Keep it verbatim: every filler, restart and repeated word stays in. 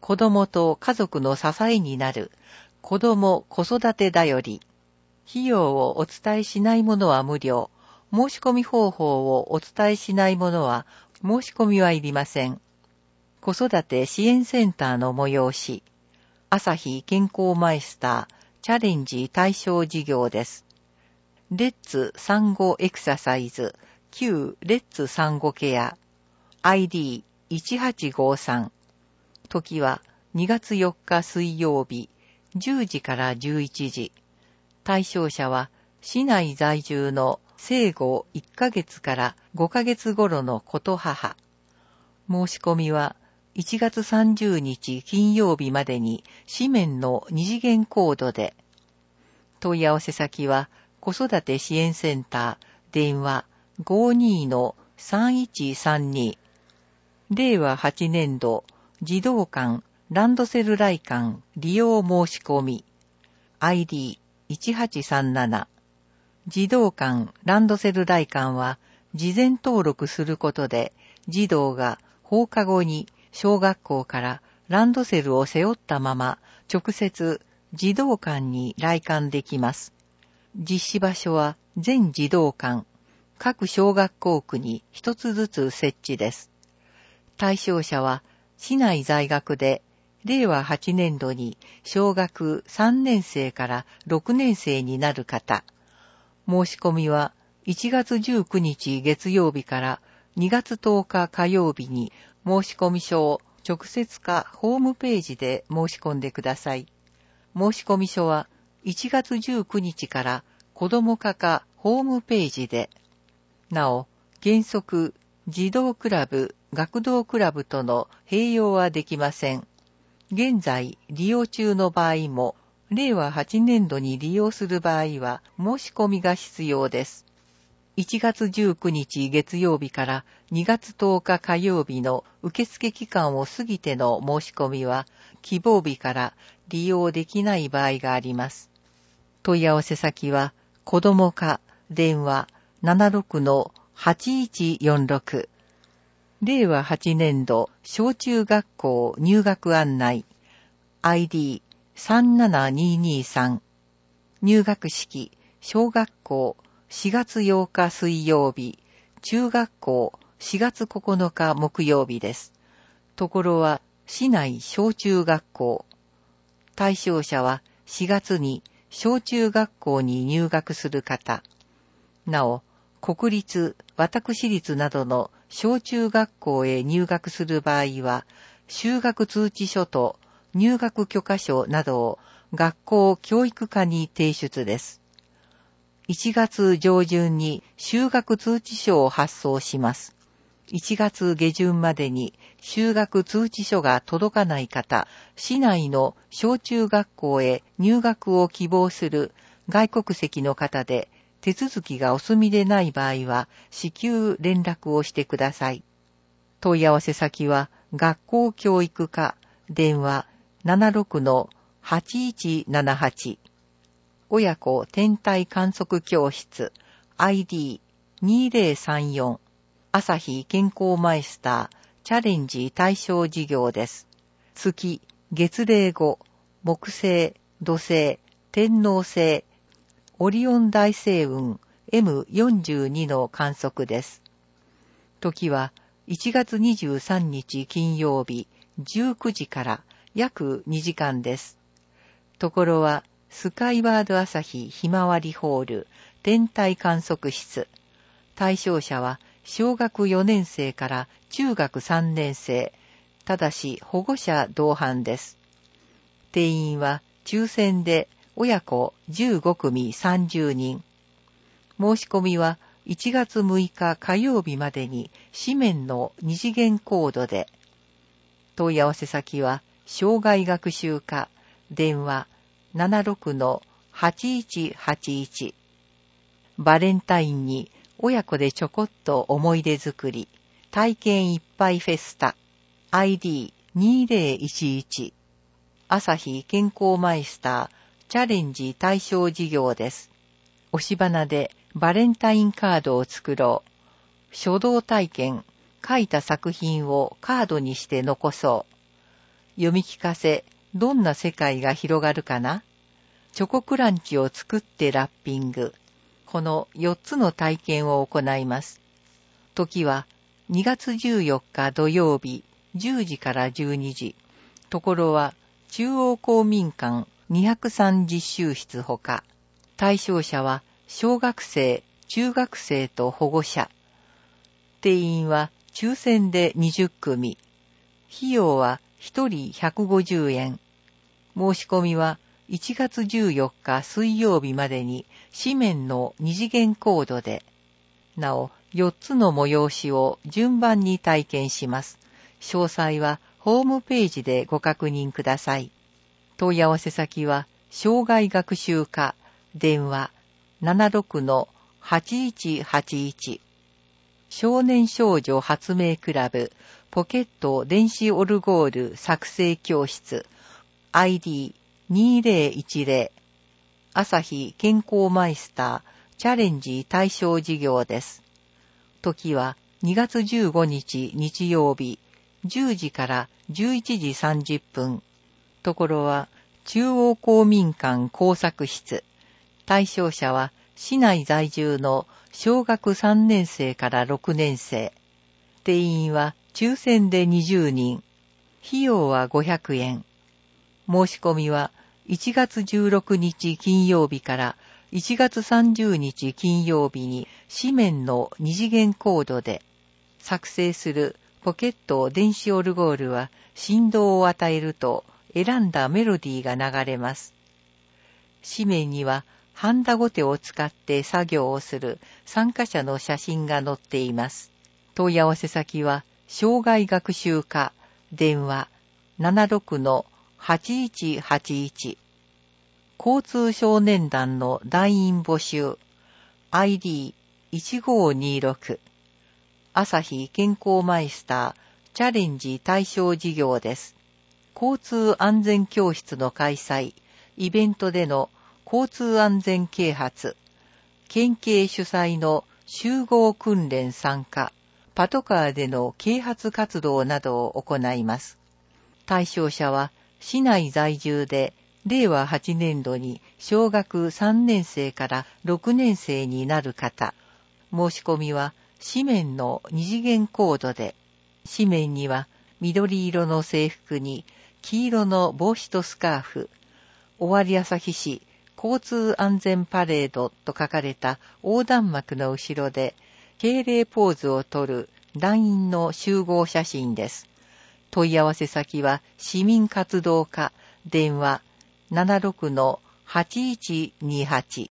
子供と家族の支えになる子供子育てだより。費用をお伝えしないものは無料。申し込み方法をお伝えしないものは申し込みはいりません。子育て支援センターの催し。朝日健康マイスターチャレンジ対象事業です。レッツ産後エクササイズ旧レッツ産後ケア アイディーいちはちごさん 時はにがつよっか水曜日じゅうじからじゅういちじ。対象者は市内在住の生後いっかげつからごかげつ頃の子と母。申し込みはいちがつさんじゅうにち金曜日までに紙面の二次元コードで。問い合わせ先は子育て支援センター電話 ごーにーのさんいちさんに。れいわはちねんど児童館ランドセル来館利用申し込み アイディーいちはちさんなな。児童館ランドセル来館は事前登録することで児童が放課後に小学校からランドセルを背負ったまま直接児童館に来館できます。実施場所は全児童館、各小学校区に一つずつ設置です。対象者は市内在学でれいわはちねんどに小学さんねんせいからろくねんせいになる方。申し込みはいちがつじゅうくにち月曜日からにがつとおか火曜日に申し込み書を直接かホームページで申し込んでください。申し込み書はいちがつじゅうくにちから子ども課かホームページで。なお、原則、児童クラブ、学童クラブとの併用はできません。現在利用中の場合も、れいわはちねんどに利用する場合は申し込みが必要です。いちがつじゅうくにち月曜日からにがつとおか火曜日の受付期間を過ぎての申し込みは、希望日から利用できない場合があります。問い合わせ先は、子ども課電話 ななろくのはちいちよんろく。れいわはちねんど小中学校入学案内 アイディーさんななにーにーさん。入学式小学校しがつようか水曜日、中学校しがつここのか木曜日です。ところは市内小中学校。対象者はしがつに小中学校に入学する方。なお、国立、私立などの小中学校へ入学する場合は、就学通知書と入学許可書などを学校教育課に提出です。いちがつじょうじゅんに就学通知書を発送します。いちがつげじゅんまでに就学通知書が届かない方、市内の小中学校へ入学を希望する外国籍の方で、手続きがお済みでない場合は、至急連絡をしてください。問い合わせ先は、学校教育課、電話 ななろくのはちいちななはち。親子天体観測教室、アイディーにーぜろさんよん。朝日健康マイスター、チャレンジ対象事業です。月、月齢後、木星、土星、天王星、オリオン大星雲 エムよんじゅうに の観測です。時はいちがつにじゅうさんにち金曜日じゅうくじから約にじかんです。ところはスカイワード朝日ひまわりホール天体観測室。対象者は小学よねんせいから中学さんねんせい、ただし保護者同伴です。定員は抽選で親子じゅうごくみさんじゅうにん。申し込みはいちがつむいか火曜日までに紙面の二次元コードで。問い合わせ先は障害学習課電話 ななろくのはちいちはちいち。バレンタインに親子でちょこっと思い出作り体験いっぱいフェスタ アイディーにーぜろいちいち。朝日健康マイスターチャレンジ対象事業です。押し花でバレンタインカードを作ろう。書道体験、書いた作品をカードにして残そう。 読み聞かせ、どんな世界が広がるかな？チョコクランチを作ってラッピング。このよっつの体験を行います。時はにがつじゅうよっか土曜日じゅうじからじゅうにじ。ところは中央公民館にひゃくさん実習室ほか。対象者は小学生、中学生と保護者。定員は抽選でにじゅっくみ。費用はひとりひゃくごじゅうえん。申し込みはいちがつじゅうよっか水曜日までに紙面の二次元コードで。なお、よっつの催しを順番に体験します。詳細はホームページでご確認ください。問い合わせ先は、障害学習課、電話 ななろくのはちいちはちいち。少年少女発明クラブ、ポケット電子オルゴール作成教室、アイディーにせんじゅう。朝日健康マイスター、チャレンジ対象事業です。時はにがつじゅうごにち日曜日、じゅうじからじゅういちじさんじゅっぷん。ところは中央公民館工作室。対象者は市内在住の小学さんねんせいからろくねんせい。定員は抽選でにじゅうにん。費用はごひゃくえん。申し込みはいちがつじゅうろくにち金曜日からいちがつさんじゅうにち金曜日に紙面の二次元コードで。作成するポケット電子オルゴールは振動を与えると選んだメロディーが流れます。紙面にはハンダゴテを使って作業をする参加者の写真が載っています。問い合わせ先は障害学習課、電話 ななろくのはちいちはちいち。交通少年団の団員募集 アイディーいちごにろく。朝日健康マイスターチャレンジ対象事業です。交通安全教室の開催、イベントでの交通安全啓発、県警主催の集合訓練参加、パトカーでの啓発活動などを行います。対象者は市内在住でれいわはちねんどに小学さんねんせいからろくねんせいになる方。申し込みは紙面の二次元コードで、紙面には緑色の制服に黄色の帽子とスカーフ、尾張旭市交通安全パレードと書かれた横断幕の後ろで、敬礼ポーズをとる団員の集合写真です。問い合わせ先は市民活動課、電話 ななろくのはちいちにはち。